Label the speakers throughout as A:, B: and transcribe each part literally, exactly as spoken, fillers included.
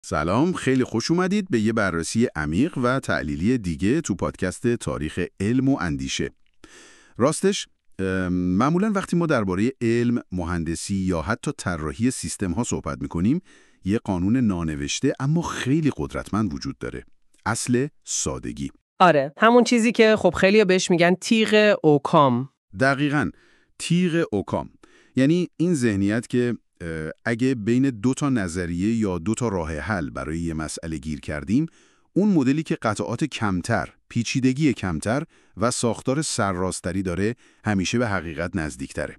A: سلام، خیلی خوش اومدید به یه بررسی عمیق و تحلیلی دیگه تو پادکست تاریخ علم و اندیشه. راستش ام، معمولا وقتی ما درباره علم، مهندسی یا حتی طراحی سیستم ها صحبت میکنیم، یه قانون نانوشته اما خیلی قدرتمند وجود داره. اصل سادگی.
B: آره، همون چیزی که خب خیلی‌ها بهش میگن تیغ اوکام.
A: دقیقاً، تیغ اوکام. یعنی این ذهنیت که اه، اگه بین دو تا نظریه یا دو تا راه حل برای یه مسئله گیر کردیم، اون مدلی که قطعات کمتر، پیچیدگی کمتر و ساختار سرراستری داره، همیشه به حقیقت نزدیکتره.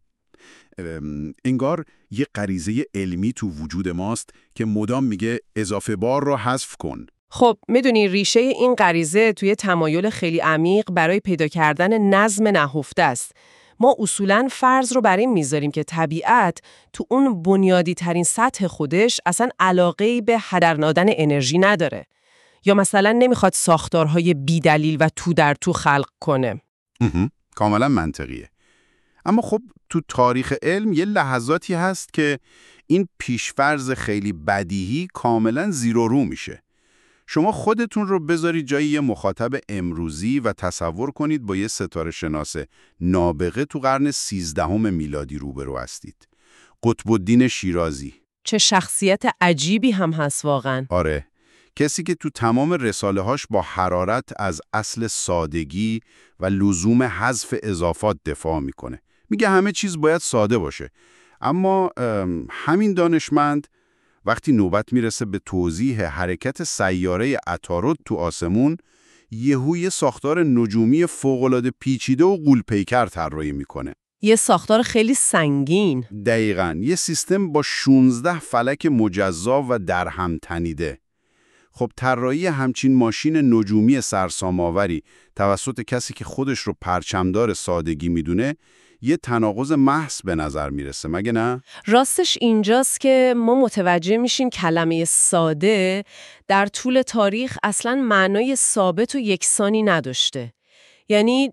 A: ام، انگار یه غریزه علمی تو وجود ماست که مدام میگه اضافه بار رو حذف کن.
B: خب میدونی ریشه این غریزه توی تمایل خیلی عمیق برای پیدا کردن نظم نهفته است. ما اصولاً فرض رو بر این میذاریم که طبیعت تو اون بنیادی ترین سطح خودش اصلاً علاقه‌ای به هدر دادن انرژی نداره. یا مثلا نمیخواد ساختارهای بی‌دلیل و تو در تو خلق کنه.
A: اها، کاملا منطقیه. اما خب تو تاریخ علم یه لحظاتی هست که این پیشفرض خیلی بدیهی کاملا زیر و رو میشه. شما خودتون رو بذارید جای یه مخاطب امروزی و تصور کنید با یه ستاره شناس نابغه تو قرن سیزدهم میلادی روبرو هستید. قطب الدین شیرازی.
B: چه شخصیت عجیبی هم هست واقعاً.
A: آره، کسی که تو تمام رساله‌هاش با حرارت از اصل سادگی و لزوم حذف اضافات دفاع میکنه. میگه همه چیز باید ساده باشه. اما ام، همین دانشمند وقتی نوبت میرسه به توضیح حرکت سیاره عطارد تو آسمون، یهو یه ساختار نجومی فوق‌العاده پیچیده و غول‌پیکر طراحی میکنه.
B: یه ساختار خیلی سنگین.
A: دقیقاً، یه سیستم با شانزده فلک مجزا و درهم تنیده. خب طراحی همچین ماشین نجومی سرسام‌آوری توسط کسی که خودش رو پرچمدار سادگی میدونه، یه تناقض محض به نظر میرسه، مگه نه؟
B: راستش اینجاست که ما متوجه میشیم کلمه ساده در طول تاریخ اصلاً معنای ثابت و یکسانی نداشته. یعنی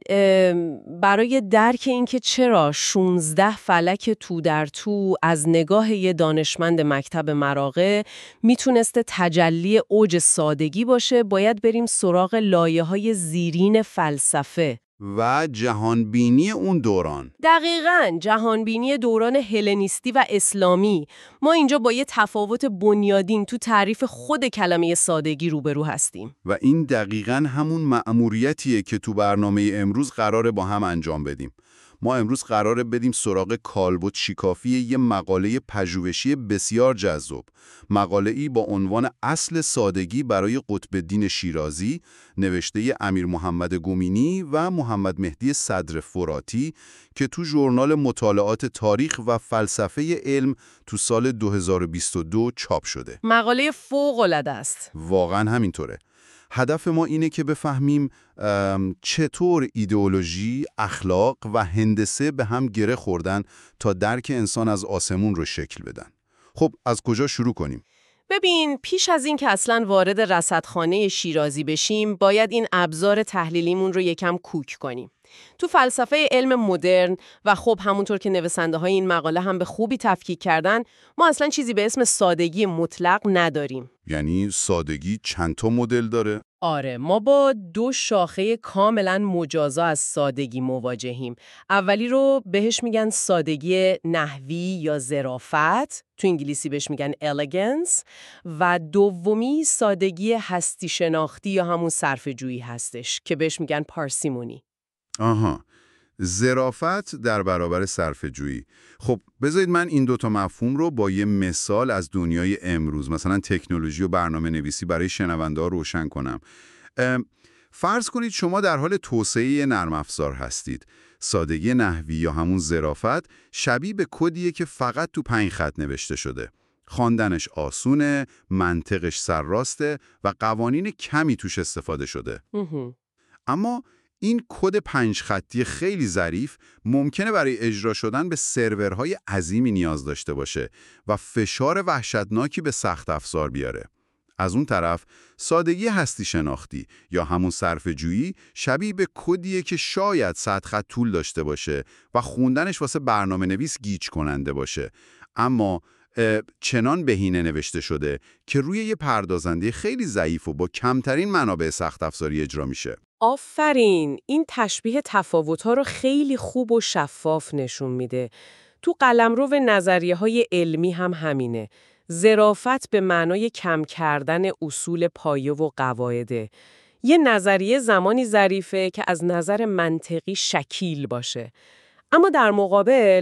B: برای درک اینکه چرا شانزده فلک تو در تو از نگاه یه دانشمند مکتب مراغه میتونسته تجلی اوج سادگی باشه، باید بریم سراغ لایه‌های زیرین فلسفه
A: و جهانبینی اون دوران.
B: دقیقاً، جهانبینی دوران هلنیستی و اسلامی. ما اینجا با یه تفاوت بنیادین تو تعریف خود کلمه سادگی روبرو هستیم.
A: و این دقیقاً همون مأموریتیه که تو برنامه امروز قراره با هم انجام بدیم. ما امروز قراره بدیم سراغ کالبد شکافی یه مقاله پژوهشی بسیار جذاب. مقاله‌ای با عنوان اصل سادگی برای قطب الدین شیرازی، نوشته امیر محمد گومینی و محمد مهدی صدر فراتی که تو ژورنال مطالعات تاریخ و فلسفه علم تو سال دو هزار و بیست و دو چاپ شده.
B: مقاله فوق‌العاده است.
A: واقعاً همینطوره. هدف ما اینه که بفهمیم چطور ایدئولوژی، اخلاق و هندسه به هم گره خوردن تا درک انسان از آسمون رو شکل بدن. خب از کجا شروع کنیم؟
B: ببین، پیش از این که اصلاً وارد رصدخانه شیرازی بشیم، باید این ابزار تحلیلیمون رو یکم کوک کنیم. تو فلسفه علم مدرن و خب همونطور که نویسنده های این مقاله هم به خوبی تفکیک کردن، ما اصلاً چیزی به اسم سادگی مطلق نداریم.
A: یعنی سادگی چند تا مدل داره؟
B: آره، ما با دو شاخه کاملا مجازا از سادگی مواجهیم. اولی رو بهش میگن سادگی نحوی یا ظرافت، تو انگلیسی بهش میگن elegance، و دومی سادگی هستی شناختی یا همون صرفه‌جویی هستش که بهش میگن پارسیمونی.
A: آها، ظرافت در برابر صرفه‌جویی. خب بذارید من این دوتا مفهوم رو با یه مثال از دنیای امروز، مثلا تکنولوژی و برنامه نویسی برای شنونده ها روشن کنم. فرض کنید شما در حال توسعه نرم افزار هستید. سادگی نحوی یا همون ظرافت شبیه به کدیه که فقط تو پنج خط نوشته شده. خواندنش آسونه، منطقش سرراسته و قوانین کمی توش استفاده شده. اما این کد پنج خطی خیلی ظریف ممکنه برای اجرا شدن به سرورهای عظیمی نیاز داشته باشه و فشار وحشتناکی به سخت افزار بیاره. از اون طرف سادگی هستی شناختی یا همون صرفه‌جویی شبیه به کدیه که شاید صد خط طول داشته باشه و خوندنش واسه برنامه نویس گیج کننده باشه، اما چنان بهینه نوشته شده که روی یه پردازنده خیلی ضعیف و با کمترین منابع سخت افزاری اجرا میشه.
B: آفرین، این تشبیه تفاوت‌ها رو خیلی خوب و شفاف نشون میده. تو قلمرو نظریه‌های علمی هم همینه. ظرافت به معنای کم کردن اصول پایه و قواعده. یه نظریه زمانی ظریفه که از نظر منطقی شکیل باشه. اما در مقابل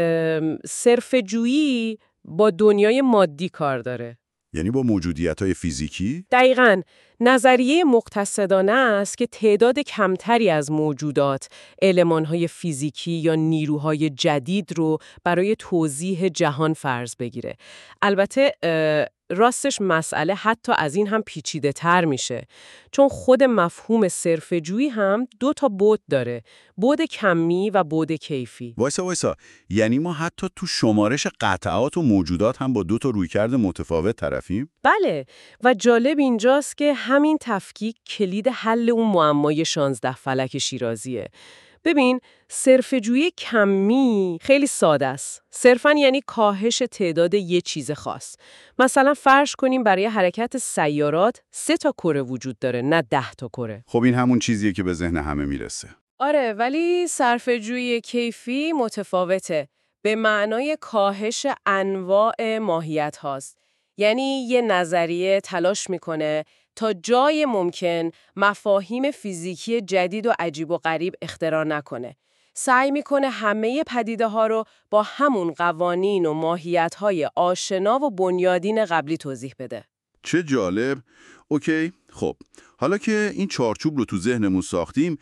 B: صرفه‌جویی با دنیای مادی کار داره.
A: یعنی با موجودیت‌های فیزیکی؟
B: دقیقاً. نظریه مقتصدانه است که تعداد کمتری از موجودات، المان‌های فیزیکی یا نیروهای جدید رو برای توضیح جهان فرض بگیره. البته راستش مسئله حتی از این هم پیچیده تر میشه، چون خود مفهوم صرفه‌جویی هم دو تا بعد داره، بعد کمی و بعد کیفی.
A: وایسا وایسا، یعنی ما حتی تو شمارش قطعات و موجودات هم با دو تا رویکرد متفاوت طرفیم؟
B: بله، و جالب اینجاست که همین تفکیک کلید حل اون معمای شانزده فلک شیرازیه. ببین، صرفه‌جویی کمی خیلی ساده است. صرفاً یعنی کاهش تعداد یه چیز خاص. مثلا فرض کنیم برای حرکت سیارات سه تا کره وجود داره، نه ده تا کره.
A: خب این همون چیزیه که به ذهن همه میرسه.
B: آره، ولی صرفه‌جویی کیفی متفاوته. به معنای کاهش انواع ماهیت هاست. یعنی یه نظریه تلاش میکنه تا جای ممکن مفاهیم فیزیکی جدید و عجیب و غریب اختراع نکنه. سعی میکنه همه پدیده ها رو با همون قوانین و ماهیت های آشنا و بنیادین قبلی توضیح بده.
A: چه جالب. اوکی، خب حالا که این چارچوب رو تو ذهنمون ساختیم،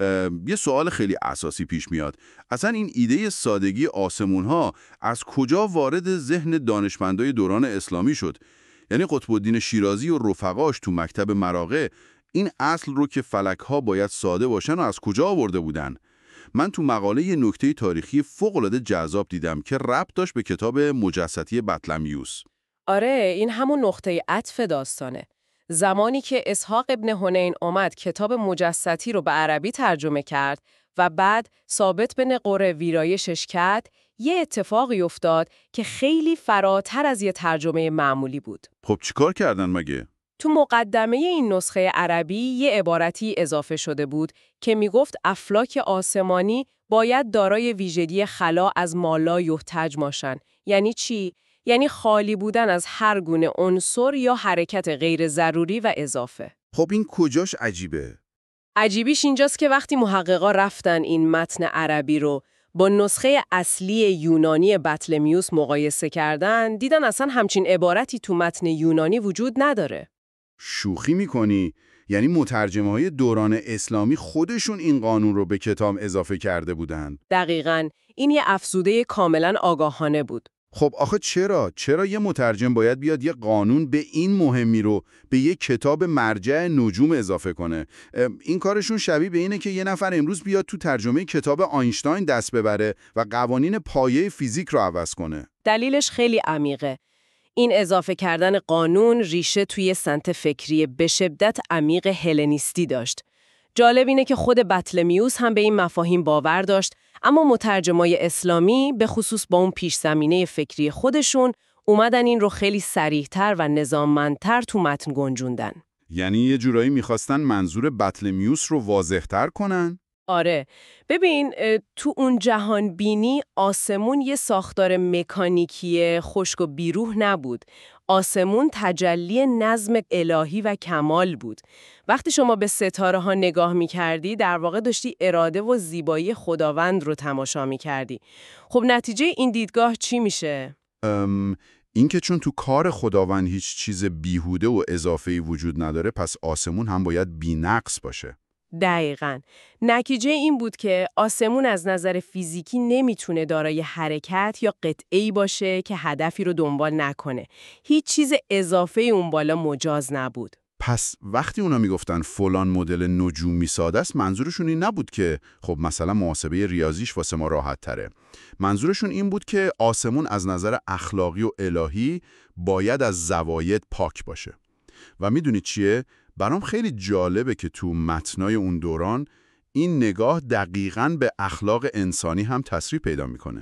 A: یه سوال خیلی اساسی پیش میاد. اصلا این ایده سادگی آسمون ها از کجا وارد ذهن دانشمندای دوران اسلامی شد؟ یعنی قطب الدین شیرازی و رفقاش تو مکتب مراغه این اصل رو که فلک ها باید ساده باشن و از کجا آورده بودن؟ من تو مقاله یه نکته تاریخی فوق‌العاده جذاب دیدم که ربط داشت به کتاب مجسطی بطلمیوس.
B: آره، این همون نقطه عطف داستانه. زمانی که اسحاق ابن حنین آمد کتاب مجسطی رو به عربی ترجمه کرد و بعد ثابت بن قره ویرایشش کرد، یه اتفاقی افتاد که خیلی فراتر از یه ترجمه معمولی بود.
A: خب چیکار کردن مگه؟
B: تو مقدمه این نسخه عربی یه عبارتی اضافه شده بود که میگفت افلاک آسمانی باید دارای ویژگی خلا از مالا یحتج باشن. یعنی چی؟ یعنی خالی بودن از هر گونه عنصر یا حرکت غیر ضروری و اضافه.
A: خب این کجاش عجیبه؟
B: عجیبیش اینجاست که وقتی محققا رفتن این متن عربی رو با نسخه اصلی یونانی بطلمیوس مقایسه کردن، دیدن اصلا همچین عبارتی تو متن یونانی وجود نداره.
A: شوخی میکنی؟ یعنی مترجمه‌های دوران اسلامی خودشون این قانون رو به کتاب اضافه کرده بودن؟
B: دقیقاً، این یه افزوده کاملاً آگاهانه بود.
A: خب آخه چرا؟ چرا یه مترجم باید بیاد یه قانون به این مهمی رو به یه کتاب مرجع نجوم اضافه کنه؟ این کارشون شبیه به اینه که یه نفر امروز بیاد تو ترجمه کتاب آینشتاین دست ببره و قوانین پایه فیزیک رو عوض کنه.
B: دلیلش خیلی عمیقه. این اضافه کردن قانون ریشه توی سمت فکری به شدت عمیق هلنیستی داشت. جالب اینه که خود بطلمیوس هم به این مفاهیم باور داشت، اما مترجمای اسلامی به خصوص با اون پیش زمینه فکری خودشون اومدن این رو خیلی صریح‌تر و نظاممندتر تو متن گنجوندن.
A: یعنی یه جورایی میخواستن منظور بطلمیوس رو واضح‌تر کنن؟
B: آره، ببین تو اون جهان بینی آسمون یه ساختار مکانیکی خشک و بیروح نبود. آسمون تجلی نظم الهی و کمال بود. وقتی شما به ستاره ها نگاه می کردی، در واقع داشتی اراده و زیبایی خداوند رو تماشا می کردی. خب نتیجه این دیدگاه چی میشه؟
A: ام... این که چون تو کار خداوند هیچ چیز بیهوده و اضافه‌ای وجود نداره، پس آسمون هم باید بی‌نقص باشه.
B: دقیقاً. نتیجه این بود که آسمون از نظر فیزیکی نمیتونه دارای حرکت یا قطعه‌ای باشه که هدفی رو دنبال نکنه. هیچ چیز اضافه اون بالا مجاز نبود.
A: پس وقتی اونا میگفتن فلان مدل نجومی ساده است، منظورشون این نبود که خب مثلا محاسبه ریاضیش واسه ما راحت تره. منظورشون این بود که آسمون از نظر اخلاقی و الهی باید از زواید پاک باشه. و میدونید چیه؟ برام خیلی جالبه که تو متنای اون دوران این نگاه دقیقاً به اخلاق انسانی هم تسریع پیدا میکنه.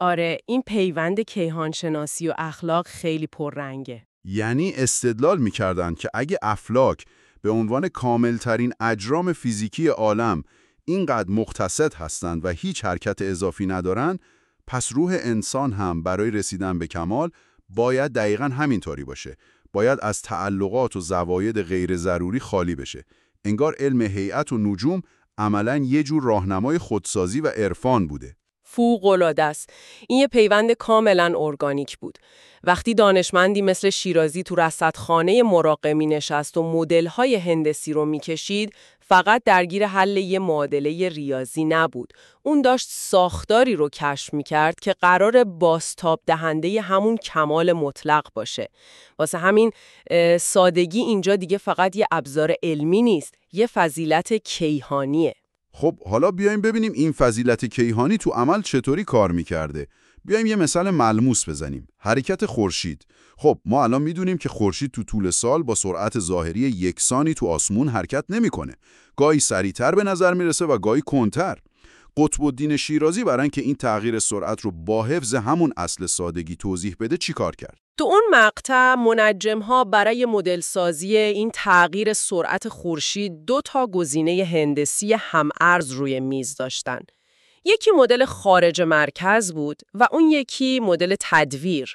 B: آره، این پیوند کیهانشناسی و اخلاق خیلی پررنگه.
A: یعنی استدلال می‌کردند که اگه افلاک به عنوان کاملترین اجرام فیزیکی عالم اینقدر مقتصد هستند و هیچ حرکت اضافی ندارن، پس روح انسان هم برای رسیدن به کمال باید دقیقاً همینطوری باشه. باید از تعلقات و زواید غیر ضروری خالی بشه. انگار علم هیئت و نجوم عملاً یه جور راهنمای خودسازی و عرفان بوده.
B: فوق‌العاده است. این یه پیوند کاملاً ارگانیک بود. وقتی دانشمندی مثل شیرازی تو رصدخانه مراقه می‌نشست و مدل‌های هندسی رو می‌کشید، فقط درگیر حل یه معادله ریاضی نبود. اون داشت ساختاری رو کشف می‌کرد که قرار بازتاب دهنده همون کمال مطلق باشه. واسه همین سادگی اینجا دیگه فقط یه ابزار علمی نیست، یه فضیلت کیهانیه.
A: خب حالا بیایم ببینیم این فضیلت کیهانی تو عمل چطوری کار میکرده. بیایم یه مثال ملموس بزنیم. حرکت خورشید. خب ما الان میدونیم که خورشید تو طول سال با سرعت ظاهری یکسانی تو آسمون حرکت نمیکنه. گاهی سریعتر به نظر میرسه و گاهی کندتر. قطب الدین شیرازی برای اینکه این تغییر سرعت رو با حفظ همون اصل سادگی توضیح بده چی کار کرد؟
B: تو اون مقطع منجم‌ها برای مدل سازی این تغییر سرعت خورشید دو تا گزینه هندسی هم‌ارز روی میز داشتن. یکی مدل خارج مرکز بود و اون یکی مدل تدویر.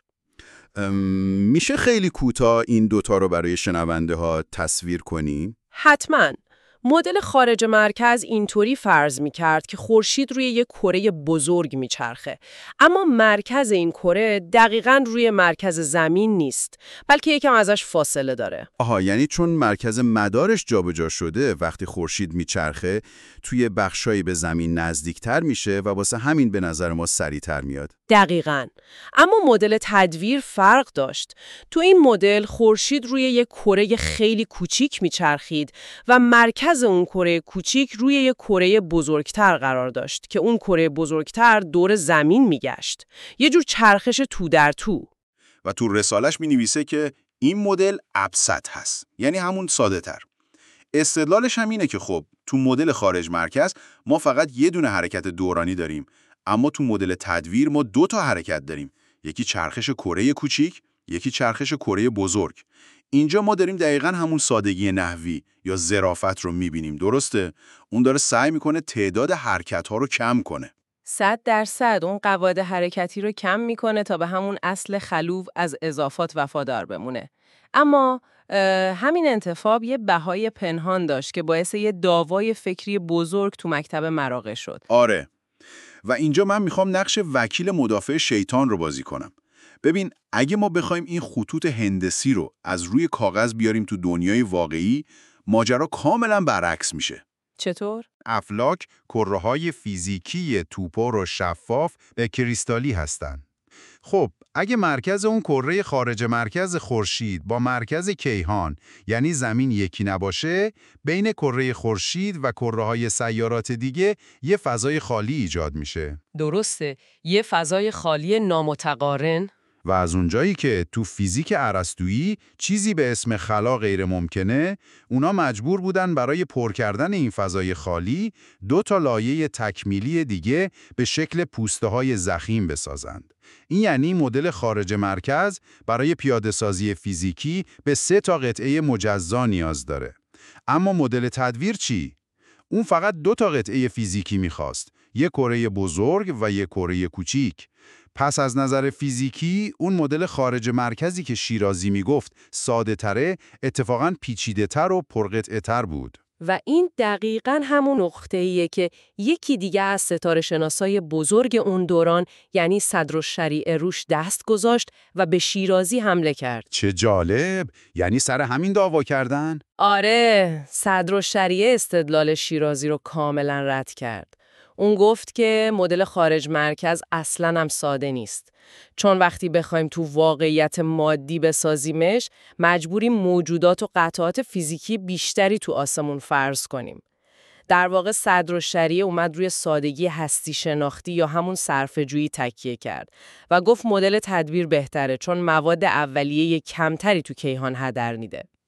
A: میشه خیلی کوتاه این دوتا رو برای شنونده ها تصویر کنی؟
B: حتماً. مدل خارج مرکز اینطوری فرض می‌کرد که خورشید روی یک کره بزرگ میچرخه، اما مرکز این کره دقیقاً روی مرکز زمین نیست، بلکه یکم ازش فاصله داره.
A: آها، یعنی چون مرکز مدارش جابجا شده وقتی خورشید میچرخه توی بخشایی به زمین نزدیکتر میشه و واسه همین به نظر ما سریعتر میاد.
B: دقیقاً. اما مدل تدویر فرق داشت. تو این مدل خورشید روی یک کره خیلی کوچیک میچرخید و مرکز اون کره کوچیک روی یک کره بزرگتر قرار داشت که اون کره بزرگتر دور زمین میگشت. یه جور چرخش تو در تو.
A: و تو رسالش می نویسه که این مدل ابسط هست، یعنی همون ساده تر. استدلالش هم اینه که خب تو مدل خارج مرکز ما فقط یه دونه حرکت دورانی داریم، اما تو مدل تدویر ما دو تا حرکت داریم، یکی چرخش کره کوچیک، یکی چرخش کره بزرگ. اینجا ما داریم دقیقاً همون سادگی نحوی یا ظرافت رو می‌بینیم، درسته؟ اون داره سعی می‌کنه تعداد حرکت‌ها رو کم کنه.
B: صد درصد اون قواعد حرکتی رو کم میکنه تا به همون اصل خلوو از اضافات وفادار بمونه. اما همین انتخاب یه بهای پنهان داشت که باعث یه دعوای فکری بزرگ تو مکتب مراغه شد.
A: آره. و اینجا من میخوام نقش وکیل مدافع شیطان رو بازی کنم. ببین، اگه ما بخوایم این خطوط هندسی رو از روی کاغذ بیاریم تو دنیای واقعی، ماجرا کاملا برعکس میشه.
B: چطور؟
C: افلاک کره‌های فیزیکی توپر و شفاف به کریستالی هستند. خب، اگه مرکز اون کره خارج مرکز خورشید با مرکز کیهان یعنی زمین یکی نباشه، بین کره خورشید و کره‌های سیارات دیگه یه فضای خالی ایجاد میشه.
B: درسته، یه فضای خالی نامتقارن.
C: و از اونجایی که تو فیزیک ارسطویی چیزی به اسم خلا غیر ممکنه، اونا مجبور بودن برای پر کردن این فضای خالی دو تا لایه تکمیلی دیگه به شکل پوسته های ضخیم بسازند. این یعنی مدل خارج مرکز برای پیاده‌سازی فیزیکی به سه تا قطعه مجزا نیاز داره. اما مدل تدویر چی؟ اون فقط دو تا قطعه فیزیکی میخواست، یک کره بزرگ و یک کره کوچیک. پس از نظر فیزیکی اون مدل خارج مرکزی که شیرازی میگفت ساده تره، اتفاقاً پیچیده تر و پرقطعه تر بود.
B: و این دقیقاً همون نقطه‌ایه که یکی دیگه از ستاره شناسای بزرگ اون دوران یعنی صدرالشریعه روش دست گذاشت و به شیرازی حمله کرد.
C: چه جالب! یعنی سر همین دعوا کردن؟
B: آره، صدرالشریعه استدلال شیرازی رو کاملاً رد کرد. اون گفت که مدل خارج مرکز اصلاً هم ساده نیست. چون وقتی بخوایم تو واقعیت مادی بسازیمش، مجبوریم موجودات و قطعات فیزیکی بیشتری تو آسمون فرض کنیم. در واقع صدرالشریعه اومد روی سادگی هستی شناختی یا همون صرفه‌جویی تکیه کرد و گفت مدل تدویر بهتره چون مواد اولیه کمتری تو کیهان هدر میده.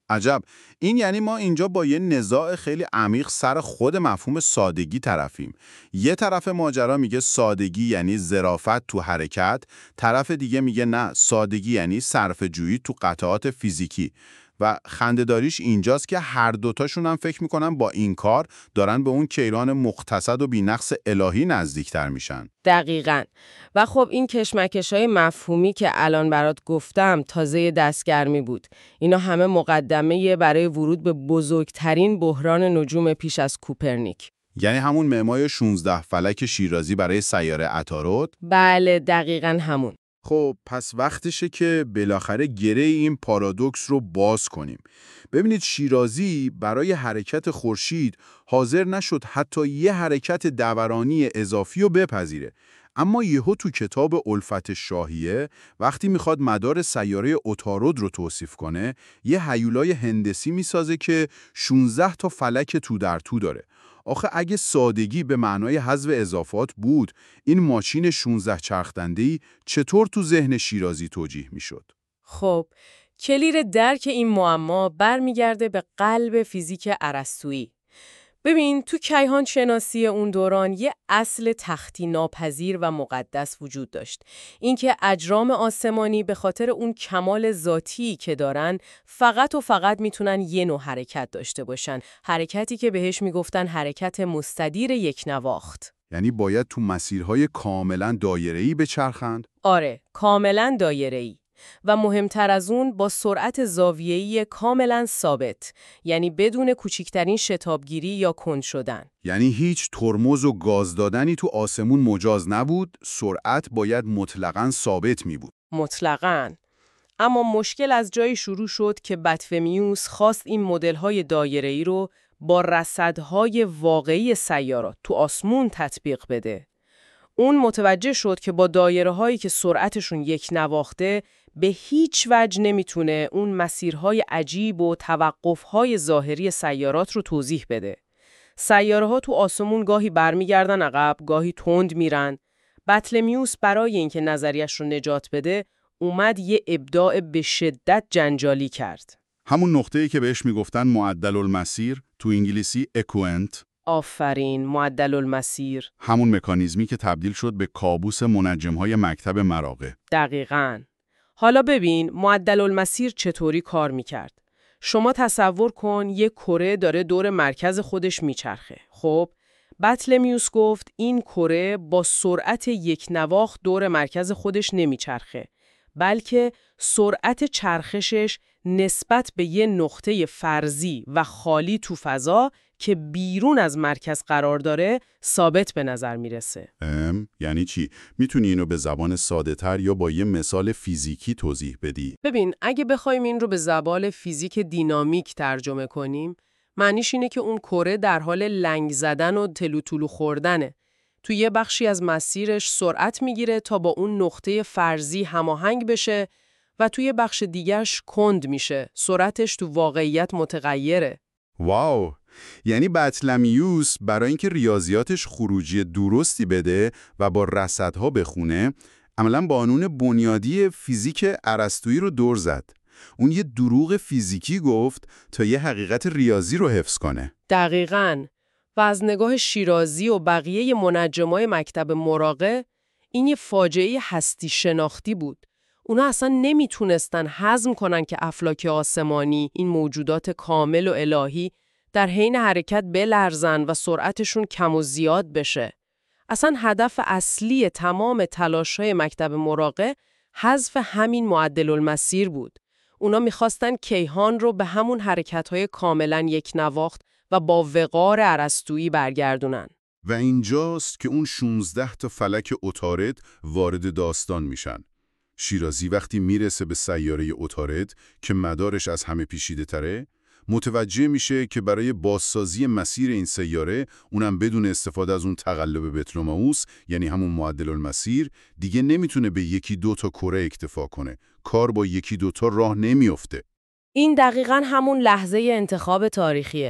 A: عجب. این یعنی ما اینجا با یه نزاع خیلی عمیق سر خود مفهوم سادگی طرفیم. یه طرف ماجرا میگه سادگی یعنی ظرافت تو حرکت، طرف دیگه میگه نه، سادگی یعنی صرفه‌جویی تو قطعات فیزیکی. و خنده‌داریش اینجاست که هر دوتاشون هم فکر میکنن با این کار دارن به اون کیران مقتصد و بی‌نقص الهی نزدیکتر میشن.
B: دقیقاً. و خب این کشمکش‌های مفهومی که الان برات گفتم تازه دستگرمی بود. اینا همه مقدمه برای ورود به بزرگترین بحران نجوم پیش از کوپرنیک.
A: یعنی همون معمای شانزده فلک شیرازی برای سیاره عطارد؟
B: بله، دقیقاً همون.
A: خب پس وقتشه که بالاخره گره این پارادوکس رو باز کنیم. ببینید شیرازی برای حرکت خورشید حاضر نشد حتی یه حرکت دورانی اضافی رو بپذیره. اما یهو تو کتاب الفت شاهیه وقتی میخواد مدار سیاره عطارد رو توصیف کنه، یه هیولای هندسی میسازه که شانزده تا فلک تو در تو داره. آخه اگه سادگی به معنای حذف اضافات بود، این ماشین شانزده چرخدنده‌ای چطور تو ذهن شیرازی توجیه میشد؟
B: خب، کلید درک این معما برمیگرده به قلب فیزیک ارسطویی. ببین، تو کیهان شناسی اون دوران یه اصل تختی ناپذیر و مقدس وجود داشت. اینکه اجرام آسمانی به خاطر اون کمال ذاتی که دارن فقط و فقط میتونن یه نوع حرکت داشته باشن. حرکتی که بهش میگفتن حرکت مستدیر یک نواخت.
A: یعنی باید تو مسیرهای کاملا دایره‌ای بچرخند؟
B: آره، کاملا دایره‌ای. و مهمتر از اون با سرعت زاویه‌ای کاملا ثابت، یعنی بدون کوچکترین شتابگیری یا کند شدن.
A: یعنی هیچ ترمز و گاز دادنی تو آسمون مجاز نبود، سرعت باید مطلقاً ثابت می بود.
B: مطلقاً. اما مشکل از جایی شروع شد که بطلمیوس خواست این مدل‌های دایره‌ای رو با رصدهای واقعی سیارات تو آسمون تطبیق بده. اون متوجه شد که با دایره‌هایی که سرعتشون یک نواخته به هیچ وجه نمیتونه اون مسیرهای عجیب و توقف‌های ظاهری سیارات رو توضیح بده. سیاره‌ها تو آسمون گاهی برمیگردن عقب، گاهی تند میرن. بطلمیوس برای اینکه نظریش رو نجات بده، اومد یه ابداع به شدت جنجالی کرد.
A: همون نقطه‌ای که بهش میگفتن معدل المسیر، تو انگلیسی اکوئنت.
B: آفرین، معدل المسیر.
A: همون مکانیزمی که تبدیل شد به کابوس منجم‌های مکتب مراغه.
B: دقیقاً. حالا ببین معدل المسیر چطوری کار میکرد. شما تصور کن یک کره داره دور مرکز خودش میچرخه. خب، بطلمیوس گفت این کره با سرعت یک نواخت دور مرکز خودش نمیچرخه، بلکه سرعت چرخشش نسبت به یه نقطه فرضی و خالی تو فضا که بیرون از مرکز قرار داره ثابت به نظر میرسه.
A: ام یعنی چی؟ میتونی اینو به زبان ساده تر یا با یه مثال فیزیکی توضیح بدی؟
B: ببین، اگه بخوایم این رو به زبان فیزیک دینامیک ترجمه کنیم، معنیش اینه که اون کره در حال لنگ زدن و تلو تلو خوردنه. تو یه بخشی از مسیرش سرعت میگیره تا با اون نقطه فرضی هماهنگ بشه و توی بخش دیگرش کند میشه. سرعتش تو واقعیت متغیره.
A: واو! یعنی بطلمیوس برای اینکه ریاضیاتش خروجی درستی بده و با رصدها بخونه، عملاً قانون بنیادی فیزیک ارسطویی رو دور زد. اون یه دروغ فیزیکی گفت تا یه حقیقت ریاضی رو حفظ کنه.
B: دقیقاً. و از نگاه شیرازی و بقیه منجمای مکتب مراغه، این یه فاجعه هستی شناختی بود. اونا اصلا نمیتونستن هضم کنن که افلاک آسمانی، این موجودات کامل و الهی، در حین حرکت بلرزن و سرعتشون کم و زیاد بشه. اصلا هدف اصلی تمام تلاش‌های مکتب مراغه حذف همین معدل المسیر بود. اونا میخواستن کیهان رو به همون حرکت‌های کاملاً یک نواخت و با وقار ارسطویی برگردونن.
A: و اینجاست که اون شانزده تا فلک عطارد وارد داستان میشن. شیرازی وقتی میرسه به سیاره عطارد که مدارش از همه پیچیده تره، متوجه میشه که برای بازسازی مسیر این سیاره، اونم بدون استفاده از اون تقلب بطلمیوس، یعنی همون معدل المسیر، دیگه نمیتونه به یکی دو تا کره اکتفا کنه. کار با یکی دو تا راه نمیفته.
B: این دقیقاً همون لحظه انتخاب تاریخیه.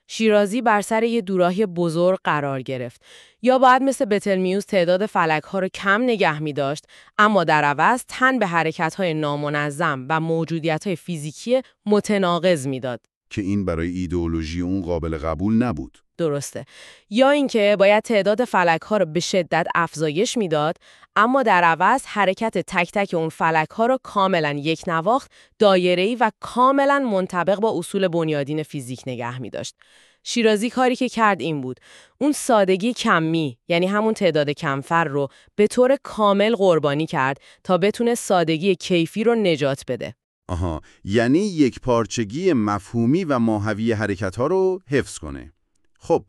B: شیرازی بر سر یه دوراهی بزرگ قرار گرفت. یا باید مثل بتلمیوس تعداد فلک‌ها رو کم نگه می‌داشت، اما در عوض تن به حرکت‌های نامنظم و موجودیت‌های فیزیکی متناقض میداد.
A: که این برای ایدئولوژی اون قابل قبول نبود.
B: درسته. یا اینکه باید تعداد فلک‌ها رو به شدت افزایش میداد، اما در عوض حرکت تک تک اون فلک‌ها رو کاملا یک نواخت، دایره‌ای و کاملا منطبق با اصول بنیادین فیزیک نگه می‌داشت. شیرازی کاری که کرد این بود. اون سادگی کمی، یعنی همون تعداد کمفر رو به طور کامل قربانی کرد تا بتونه سادگی کیفی رو نجات بده.
A: آها، یعنی یک پارچگی مفهومی و ماهوی حرکت‌ها رو حفظ کنه. خب،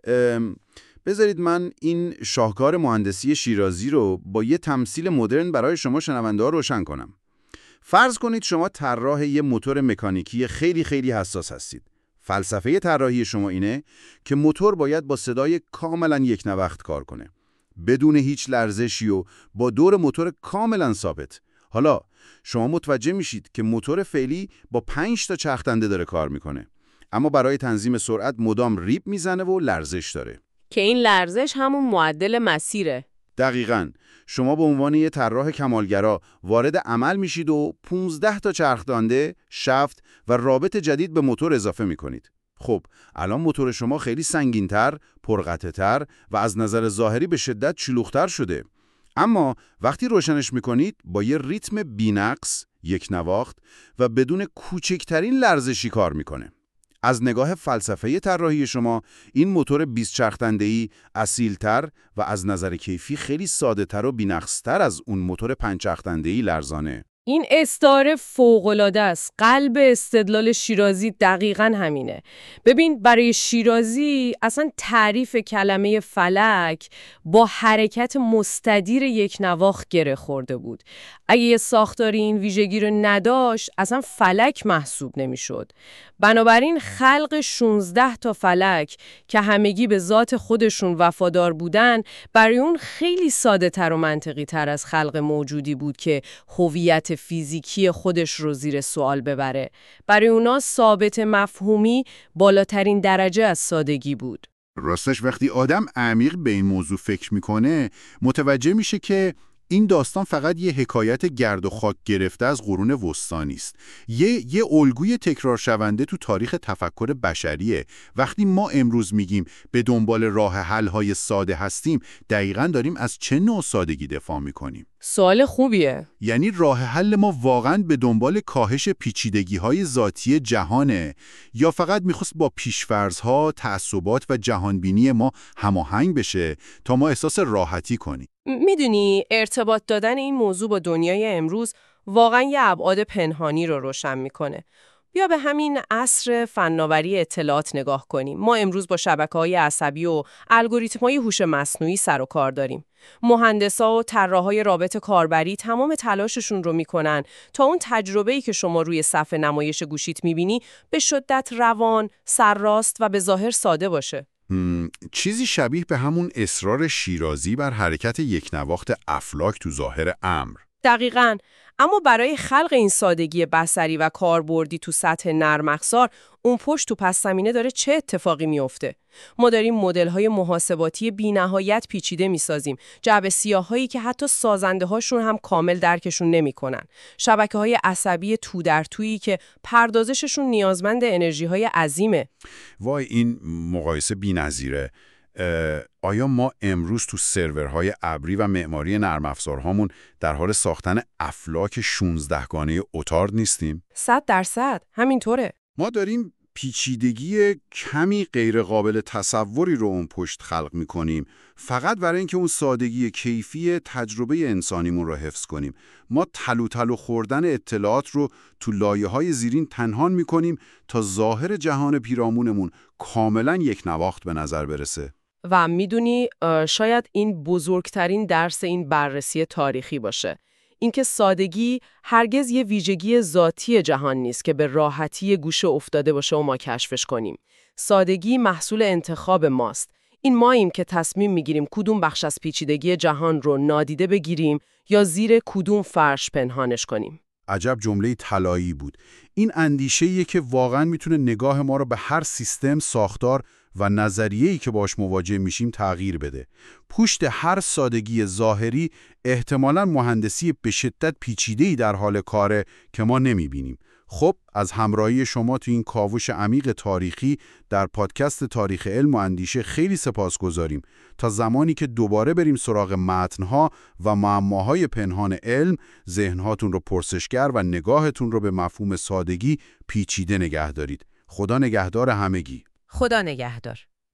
A: بذارید من این شاهکار مهندسی شیرازی رو با یه تمثیل مدرن برای شما شنونده ها روشن کنم. فرض کنید شما طراح یه موتور مکانیکی خیلی خیلی حساس هستید. فلسفه طراحی شما اینه که موتور باید با صدای کاملا یک نواخت کار کنه، بدون هیچ لرزشی و با دور موتور کاملا ثابت. حالا شما متوجه میشید که موتور فعلی با پنج تا چرخدنده داره کار میکنه، اما برای تنظیم سرعت مدام ریپ میزنه و لرزش داره.
B: که این لرزش همون معدل مسیره.
A: دقیقاً. شما به عنوان یه طراح کمالگرا وارد عمل میشید و پانزده تا چرخدنده، شافت و رابط جدید به موتور اضافه میکنید. خب، الان موتور شما خیلی سنگین‌تر، پرقطع‌تر و از نظر ظاهری به شدت شلوغ‌تر شده. اما وقتی روشنش میکنید با یه ریتم بی‌نقص، یک نواخت و بدون کوچکترین لرزشی کار میکنه. از نگاه فلسفه طراحی شما این موتور بیست چرخدنده‌ای اصیل‌تر و از نظر کیفی خیلی ساده‌تر و بی‌نقص‌تر از اون موتور پنج چرخدنده‌ای لرزانه.
B: این استعاره فوق‌العاده است. قلب استدلال شیرازی دقیقاً همینه. ببین، برای شیرازی اصلا تعریف کلمه فلک با حرکت مستدیر یک نواخت گره خورده بود. اگه یه ساختاری این ویژگی رو نداشت، اصلا فلک محسوب نمی‌شد. بنابراین خلق شانزده تا فلک که همگی به ذات خودشون وفادار بودن، برای اون خیلی ساده تر و منطقی تر از خلق موجودی بود که هویت فیزیکی خودش رو زیر سوال ببره. برای اونا ثابت مفهومی بالاترین درجه از سادگی بود.
C: راستش وقتی آدم عمیق به این موضوع فکر میکنه، متوجه میشه که این داستان فقط یه حکایت گرد و خاک گرفته از قرون وسطا نیست. یه یه الگوی تکرار شونده تو تاریخ تفکر بشریه. وقتی ما امروز میگیم به دنبال راه حل‌های ساده هستیم، دقیقاً داریم از چه نوع سادگی دفاع میکنیم؟
B: سوال خوبیه.
C: یعنی راه حل ما واقعاً به دنبال کاهش پیچیدگی‌های ذاتی جهانه، یا فقط میخواست با پیش‌فرض‌ها، تعصبات و جهانبینی ما هماهنگ بشه تا ما احساس راحتی کنیم؟
B: میدونی ارتباط دادن این موضوع با دنیای امروز واقعا یه ابعاد پنهانی رو روشن میکنه. بیا به همین عصر فناوری اطلاعات نگاه کنیم. ما امروز با شبکه‌های عصبی و الگوریتم‌های هوش مصنوعی سر و کار داریم. مهندسا و طراحای رابط کاربری تمام تلاششون رو میکنن تا اون تجربه‌ای که شما روی صفحه نمایش گوشیت میبینی به شدت روان، سرراست و به ظاهر ساده باشه.
C: چیزی شبیه به همون اصرار شیرازی بر حرکت یک نواخت افلاک تو ظاهر امر.
B: دقیقاً. اما برای خلق این سادگی بصری و کاربردی تو سطح نرم افزار، اون پشت تو پس زمینه داره چه اتفاقی میفته؟ ما داریم مدل‌های محاسباتی بی‌نهایت پیچیده می‌سازیم، جعبه سیاهایی که حتی سازنده‌هاشون هم کامل درکشون نمی‌کنن، شبکه‌های عصبی تو در تویی که پردازششون نیازمند انرژی‌های عظیمه.
C: وای، این مقایسه بی‌نظیره. آیا ما امروز تو سرورهای ابری و معماری نرم افزارهامون در حال ساختن افلاک شانزده گانه اوتارد نیستیم؟
B: صد درصد همینطوره.
C: ما داریم پیچیدگی کمی غیر قابل تصوری رو اون پشت خلق می‌کنیم، فقط برای اینکه اون سادگی کیفی تجربه انسانیمون رو حفظ کنیم. ما تلو تلو خوردن اطلاعات رو تو لایه‌های زیرین پنهان می‌کنیم تا ظاهر جهان پیرامونمون کاملاً یک نواخت به نظر برسه.
B: و میدونی شاید این بزرگترین درس این بررسی تاریخی باشه. اینکه سادگی هرگز یه ویژگی ذاتی جهان نیست که به راحتی گوشه افتاده باشه و ما کشفش کنیم. سادگی محصول انتخاب ماست. این ماییم که تصمیم میگیریم کدوم بخش از پیچیدگی جهان رو نادیده بگیریم یا زیر کدوم فرش پنهانش کنیم.
C: عجب جمله طلایی بود. این اندیشه‌ایه که واقعاً میتونه نگاه ما رو به هر سیستم، ساختار و نظریه‌ای که باش مواجه میشیم تغییر بده. پشت هر سادگی ظاهری احتمالاً مهندسی به شدت پیچیده‌ای در حال کاره که ما نمیبینیم. خب از همراهی شما تو این کاوش عمیق تاریخی در پادکست تاریخ علم و اندیشه خیلی سپاسگزاریم. تا زمانی که دوباره بریم سراغ متن‌ها و معماهای پنهان علم، ذهن‌هاتون رو پرسشگر و نگاهتون رو به مفهوم سادگی پیچیده نگه دارید. خدا نگهدار همگی.
B: خدا نگهدار.